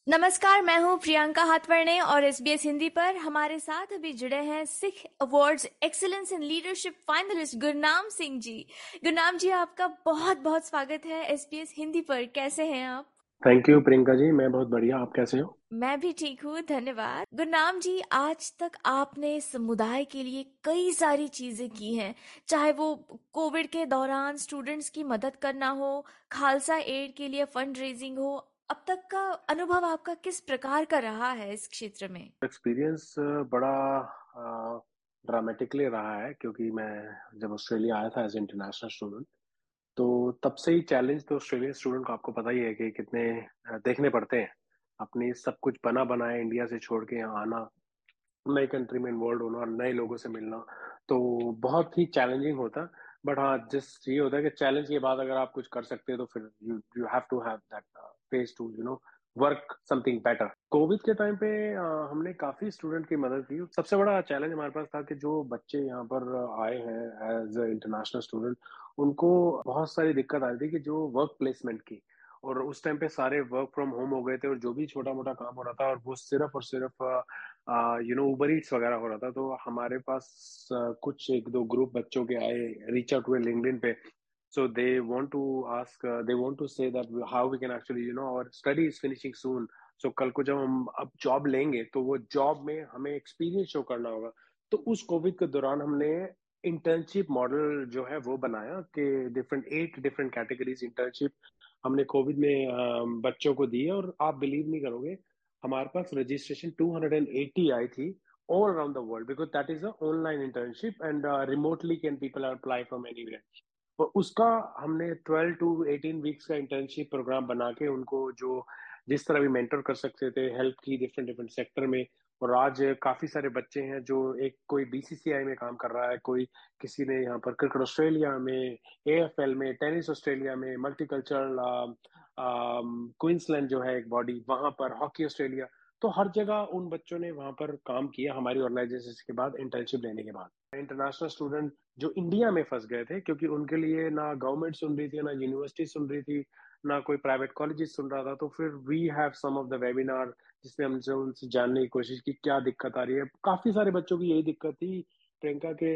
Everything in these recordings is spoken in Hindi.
नमस्कार, मैं हूँ प्रियंका हाथवरणे और एसबीएस हिंदी पर हमारे साथ अभी जुड़े हैं Sikh awards excellence in leadership finalist Gurnam Singh ji. Gurnam ji, आपका बहुत बहुत स्वागत है एसबीएस हिंदी पर। कैसे हैं आप? Thank you Priyanka ji. मैं बहुत बढ़िया। आप कैसे हो? मैं भी ठीक हूँ, धन्यवाद। गुरनाम जी, आज तक आपने समुदाय के लिए कई सारी चीजें की हैं, चाहे वो कोविड के दौरान स्टूडेंट्स की मदद करना हो, खालसा एड के लिए फंड रेजिंग हो। अब तक का अनुभव आपका किस प्रकार का रहा है इस क्षेत्र में? एक्सपीरियंस बड़ा ड्रामेटिकली रहा है, क्योंकि मैं जब ऑस्ट्रेलिया आया था एज इंटरनेशनल स्टूडेंट, तो तब से ही चैलेंज तो ऑस्ट्रेलियन स्टूडेंट को आपको पता ही है कि कितने देखने पड़ते हैं। अपनी सब कुछ बना बनाए इंडिया से छोड़ के यहाँ आना, नई कंट्री में इन्वॉल्व होना, नए लोगों से मिलना, तो बहुत ही चैलेंजिंग होता। बट हाँ, जिस ये होता है कि चैलेंज के बाद अगर आप कुछ कर सकते हैं तो फिर you you have to have that face to work something better. Covid के टाइम पे हमने काफी स्टूडेंट की मदद की। सबसे बड़ा चैलेंज हमारे पास था कि जो बच्चे यहाँ पर आए हैं एज इंटरनेशनल स्टूडेंट, उनको बहुत सारी दिक्कत आ रही थी कि जो वर्क प्लेसमेंट की। और उस टाइम पे सारे वर्क फ्रॉम होम हो गए थे, और जो भी छोटा मोटा काम हो रहा था, और वो सिर्फ और सिर्फ उबर ईट्स वगैरह हो रहा था। तो हमारे पास कुछ एक दो ग्रुप बच्चों के आए, रीच आउट हुए लिंक्डइन पे। So they want to ask, they want to say that how we can actually, our study is finishing soon. So कल को जब हम अब जॉब लेंगे तो वो जॉब में हमें एक्सपीरियंस शो करना होगा। तो उस कोविड के दौरान हमने इंटर्नशिप मॉडल जो है वो बनाया कि डिफरेंट 8 डिफरेंट कैटेगरीज इंटर्नशिप हमने कोविड में बच्चों को दी है। और आप बिलीव नहीं करोगे, हमारे पास रजिस्ट्रेशन 280 आई थी all around the world, because that is a online internship and remotely can people apply from anywhere. और उसका हमने 12 to 18 वीक्स का इंटर्नशिप प्रोग्राम बना के उनको जो जिस तरह भी मेंटर कर सकते थे, हेल्प की डिफरेंट डिफरेंट सेक्टर में। और आज काफी सारे बच्चे हैं जो एक कोई बीसीसीआई में काम कर रहा है, कोई किसी ने यहाँ पर क्रिकेट ऑस्ट्रेलिया में, एएफएल में, टेनिस ऑस्ट्रेलिया में, मल्टीकल्चरल क्वींसलैंड जो है एक बॉडी, वहां पर हॉकी ऑस्ट्रेलिया। तो हर जगह उन बच्चों ने वहां पर काम किया हमारी ऑर्गेनाइजेशन के बाद, इंटर्नशिप लेने के बाद। इंटरनेशनल स्टूडेंट जो इंडिया में फंस गए थे, क्योंकि उनके लिए ना गवर्नमेंट सुन रही थी, ना यूनिवर्सिटी सुन रही थी, ना कोई प्राइवेट कॉलेजेस सुन रहा था। तो फिर we have some of the webinar जिसमें हमसे उनसे जानने की कोशिश की क्या दिक्कत आ रही है। काफी सारे बच्चों की यही दिक्कत थी प्रियंका के,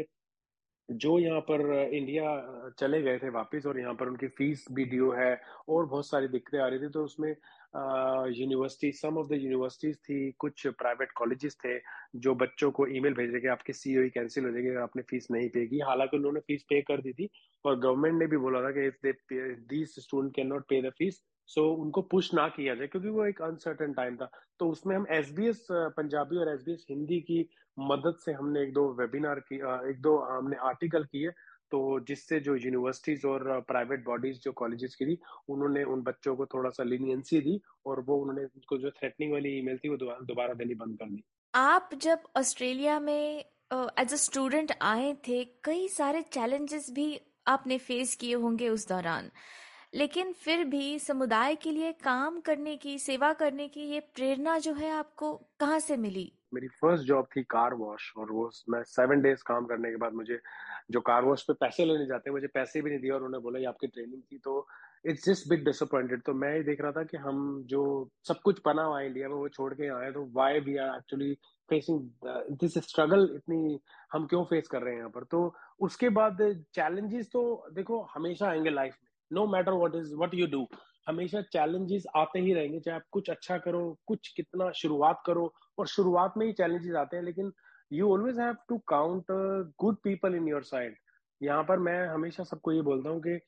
जो यहाँ पर इंडिया चले गए थे वापस, और यहाँ पर उनकी फीस भी ड्यू है, और बहुत सारी दिक्कतें आ रही थी। तो उसमें university, some of the universities थी, कुछ प्राइवेट कॉलेजेस थे जो बच्चों को ईमेल भेज रहे कि आपकी सीओई कैंसिल हो जाएगी अगर आपने फीस नहीं पे की। हालांकि उन्होंने फीस पे कर दी थी, और गवर्नमेंट ने भी बोला था कि if they these student can not pay the fees, so उनको पुश ना किया जाए, क्योंकि वो एक अनसर्टेन टाइम था। तो उसमें हम एसबीएस पंजाबी और एसबीएस हिंदी की मदद से हमने एक दो वेबिनार की, एक दो हमने आर्टिकल किए। तो जिससे जो यूनिवर्सिटीज और प्राइवेट बॉडीज जो कॉलेजेस की थी, उन्होंने उन बच्चों को थोड़ा सा लीनियंसी दी, और वो उन्होंने उनको जो थ्रेटनिंग वाली ईमेल थी वो दोबारा देनी बंद कर दी। आप जब ऑस्ट्रेलिया में एज अ स्टूडेंट आए थे, कई सारे चैलेंजेस भी आपने फेस किए होंगे उस दौरान, लेकिन फिर भी समुदाय के लिए काम करने की, सेवा करने की ये प्रेरणा जो है आपको कहाँ से मिली? मेरी फर्स्ट जॉब थी कार वॉश, और वो मैं 7 डेज काम करने के बाद मुझे जो कार वॉश पे पैसे लेने जाते हैं, मुझे पैसे भी नहीं दिए, और उन्होंने बोला ये आपकी ट्रेनिंग थी। तो इट्स जस्ट बिग डिसअपॉइंटेड। तो मैं ये देख रहा था कि हम जो सब कुछ बना हुआ है इंडिया में वो छोड़ के आए, तो why we are actually facing this struggle, इतनी हम क्यों फेस कर रहे हैं यहाँ पर। तो उसके बाद चैलेंजेस तो देखो हमेशा आएंगे लाइफ में, no matter what you do, हमेशा चैलेंजेस आते ही रहेंगे। चाहे आप कुछ अच्छा करो, कुछ कितना शुरुआत करो, और शुरुआत में ही चैलेंजेस आते हैं, लेकिन you always have to count good people in your side. यहाँ पर मैं हमेशा सबको ये बोलता हूँ कि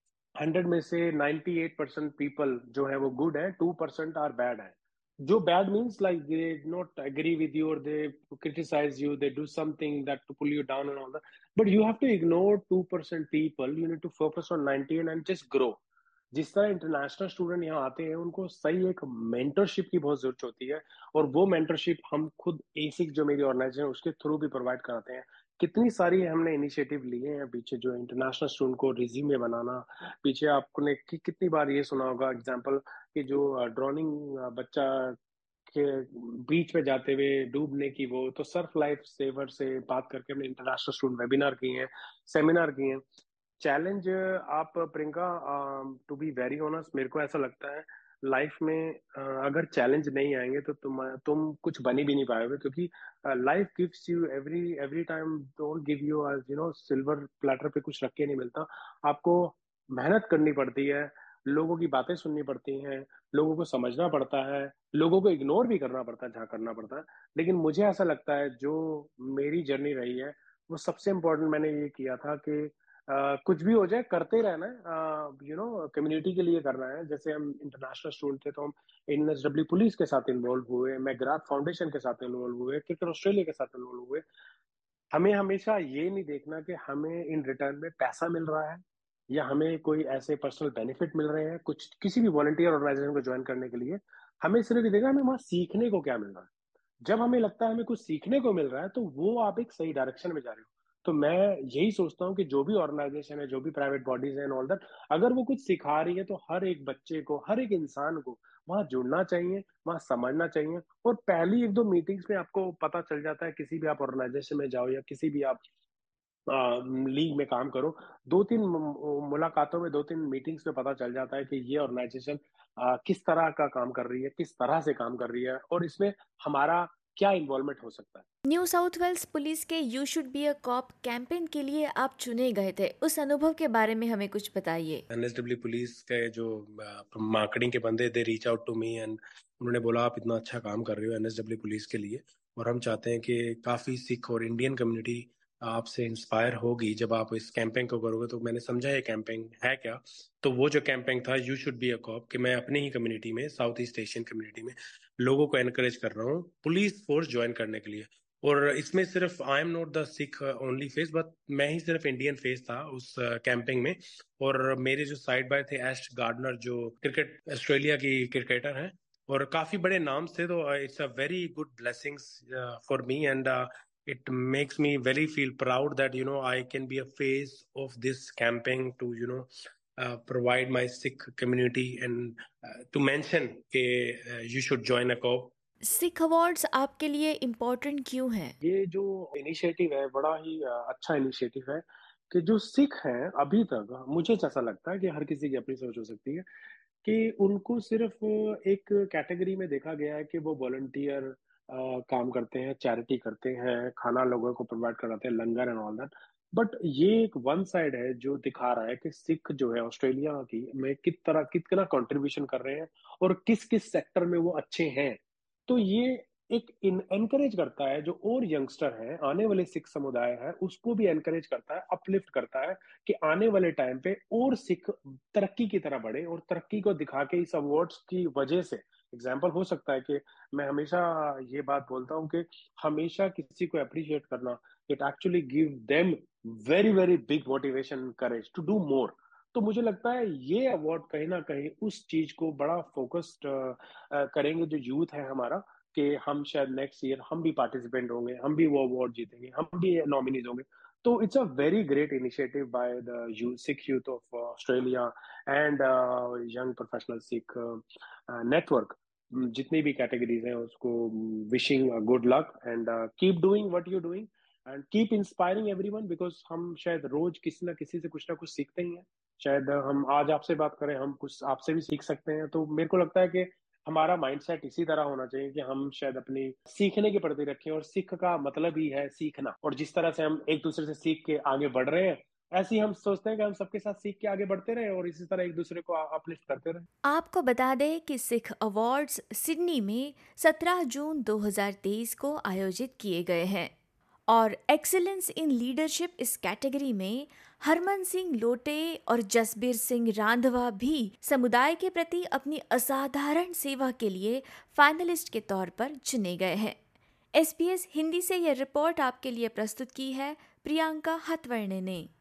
100 में से 98% पीपल जो है वो गुड है, 2% आर बैड है। जो bad means like they not agree with you, और they criticise you, they do something that to pull you down and all that. But you have to ignore 2% people, you need to focus on 98 and just grow. जिस तरह इंटरनेशनल स्टूडेंट यहाँ आते हैं, उनको सही एक मेंटरशिप की बहुत जरूरत होती है, और वो मेंटरशिप हम खुद एसिक जो मेरी ऑर्गेनाइजेशन है उसके थ्रू भी प्रोवाइड कराते हैं। कितनी सारी हमने इनिशिएटिव लिए हैं पीछे, जो इंटरनेशनल स्टूडेंट को रिज्यूमे बनाना। पीछे आपने कितनी बार ये सुना होगा एग्जाम्पल कि जो ड्रोनिंग बच्चा के बीच में जाते हुए डूबने की, वो तो सर्फ लाइफ सेवर से बात करके हमने इंटरनेशनल स्टूडेंट वेबिनार किए हैं, सेमिनार किए हैं। चैलेंज आप Priyanka, to be very honest, मेरे को ऐसा लगता है लाइफ में अगर चैलेंज नहीं आएंगे तो तुम कुछ बन ही भी नहीं पाओगे, क्योंकि life gives you every every time, don't give you silver platter पे कुछ रख के नहीं मिलता। आपको मेहनत करनी पड़ती है, लोगों की बातें सुननी पड़ती हैं, लोगों को समझना पड़ता है, लोगों को इग्नोर भी करना पड़ता है जहाँ करना पड़ता है। लेकिन मुझे ऐसा लगता है जो मेरी जर्नी रही है, वो सबसे इम्पोर्टेंट मैंने ये किया था कि कुछ भी हो जाए करते रहना है, कम्युनिटी के लिए करना है। जैसे हम इंटरनेशनल स्टूडेंट थे तो हम एनएसडब्ल्यू पुलिस के साथ इन्वॉल्व हुए, मैकग्राथ फाउंडेशन के साथ इन्वॉल्व हुए, क्रिकेट ऑस्ट्रेलिया के साथ इन्वॉल्व हुए। हमें हमेशा ये नहीं देखना कि हमें इन रिटर्न में पैसा मिल रहा है या हमें कोई ऐसे पर्सनल बेनिफिट मिल रहे हैं कुछ किसी भी वॉलंटियर ऑर्गेनाइजेशन को ज्वाइन करने के लिए। हमें सिर्फ ये देखना हमें वहां सीखने को क्या मिल रहा है। जब हमें लगता है हमें कुछ सीखने को मिल रहा है तो वो आप एक सही डायरेक्शन में जा रहे हो। तो मैं यही सोचता हूँ कि जो भी ऑर्गेनाइजेशन है, जो भी प्राइवेट बॉडीज है, ऑल दैट, अगर वो कुछ सिखा रही है तो हर एक बच्चे को, हर एक इंसान को वहां जुड़ना चाहिए, वहां समझना चाहिए। और पहली एक दो मीटिंग्स में आपको पता चल जाता है, किसी भी आप ऑर्गेनाइजेशन में जाओ या किसी भी आप लीग में काम करो, दो तीन मुलाकातों में, दो तीन मीटिंग्स में पता चल जाता है कि ये ऑर्गेनाइजेशन किस तरह का काम कर रही है, किस तरह से काम कर रही है और इसमें हमारा क्या इन्वॉल्वमेंट हो सकता है। न्यू साउथ वेल्स पुलिस के you should be a cop campaign के लिए आप चुने गए थे, उस अनुभव के बारे में हमें कुछ बताइए। एनएसडब्ल्यू पुलिस के जो मार्केटिंग के बंदे, they reach out to me and उन्होंने बोला आप इतना अच्छा काम कर रहे हो एनएसडब्ल्यू पुलिस के लिए, और हम चाहते हैं कि काफी सिख और इंडियन कम्युनिटी आपसे इंस्पायर होगी जब आप इस कैंपेन को करोगे। तो मैंने समझा ये कैंपेन है क्या। तो वो जो कैंपेन था you should be a cop, कि मैं अपनी ही कम्युनिटी में, साउथ ईस्ट एशियन कम्युनिटी में लोगों को एनकरेज कर रहा हूँ पुलिस फोर्स ज्वाइन करने के लिए। और इसमें सिर्फ I am not the Sikh only face, but मैं ही सिर्फ इंडियन फेस था उस कैंपेन में। और मेरे जो साइड बाय थे एश गार्डनर, जो क्रिकेट ऑस्ट्रेलिया की क्रिकेटर हैं, और काफी बड़े नाम थे। तो it's a very good blessings for me and it makes me very feel proud that I can be a face of this campaign to provide my Sikh community and to mention कि you should join a co-op. Sikh awards आपके लिए इम्पोर्टेंट क्यों हैं? ये जो इनिशिएटिव है बड़ा ही अच्छा इनिशिएटिव है कि जो सिख हैं अभी तक, मुझे ऐसा लगता है कि हर किसी की अपनी सोच हो सकती है कि उनको सिर्फ एक कैटेगरी में देखा गया है कि वो वॉलंटियर काम करते हैं, चैरिटी करते हैं, खाना लोगों को प्रोवाइड कराते हैं, langar and all that. But ये एक वन साइड है जो दिखा रहा है कि सिख जो है ऑस्ट्रेलिया की में कितना कंट्रीब्यूशन कर रहे हैं और किस किस सेक्टर में वो अच्छे हैं। तो ये एक एनकरेज करता है जो और यंगस्टर हैं, आने वाले सिख समुदाय है उसको भी एनकरेज करता है, अपलिफ्ट करता है कि आने वाले टाइम पे और सिख तरक्की की तरह बढ़े। और तरक्की को दिखा के इस अवार्ड्स की वजह से एग्जाम्पल हो सकता है कि मैं हमेशा ये बात बोलता हूँ कि हमेशा किसी को अप्रिशिएट करना, it actually give them very very big motivation, courage to do more. तो मुझे लगता है ये अवार्ड कहीं ना कहीं उस चीज को बड़ा फोकस्ड करेंगे जो यूथ है हमारा, कि हम शायद नेक्स्ट ईयर हम भी पार्टिसिपेंट होंगे, हम भी वो अवार्ड जीतेंगे, हम भी नॉमिनीज होंगे। तो it's a very great initiative by the Sikh youth of Australia and young professional Sikh network. जितनी भी कैटेगरीज हैं उसको wishing good luck and keep doing what you doing and keep inspiring everyone, because हम शायद रोज किसी ना कुछ सीखते ही हैं। शायद हम आज आपसे बात करें, हम कुछ आपसे भी सीख सकते हैं। तो मेरे को लगता है कि हमारा माइंडसेट इसी तरह होना चाहिए कि हम शायद अपनी सीखने के प्रति रखें, और सीख का मतलब ही है सीखना। और जिस तरह से हम एक दूसरे से सीख के आगे बढ़ रहे हैं, ऐसे ही हम सोचते हैं कि हम सबके साथ सीख के आगे बढ़ते रहे और इसी तरह एक दूसरे को अपलिफ्ट करते रहे। आपको बता दें कि सिख अवार्ड्स सिडनी में 17 जून 2023 को आयोजित किए गए हैं और एक्सीलेंस इन लीडरशिप इस कैटेगरी में हरमन सिंह लोटे और जसबीर सिंह रांधवा भी समुदाय के प्रति अपनी असाधारण सेवा के लिए फाइनलिस्ट के तौर पर चुने गए हैं। SBS हिंदी से यह रिपोर्ट आपके लिए प्रस्तुत की है प्रियंका हथवर्णे ने।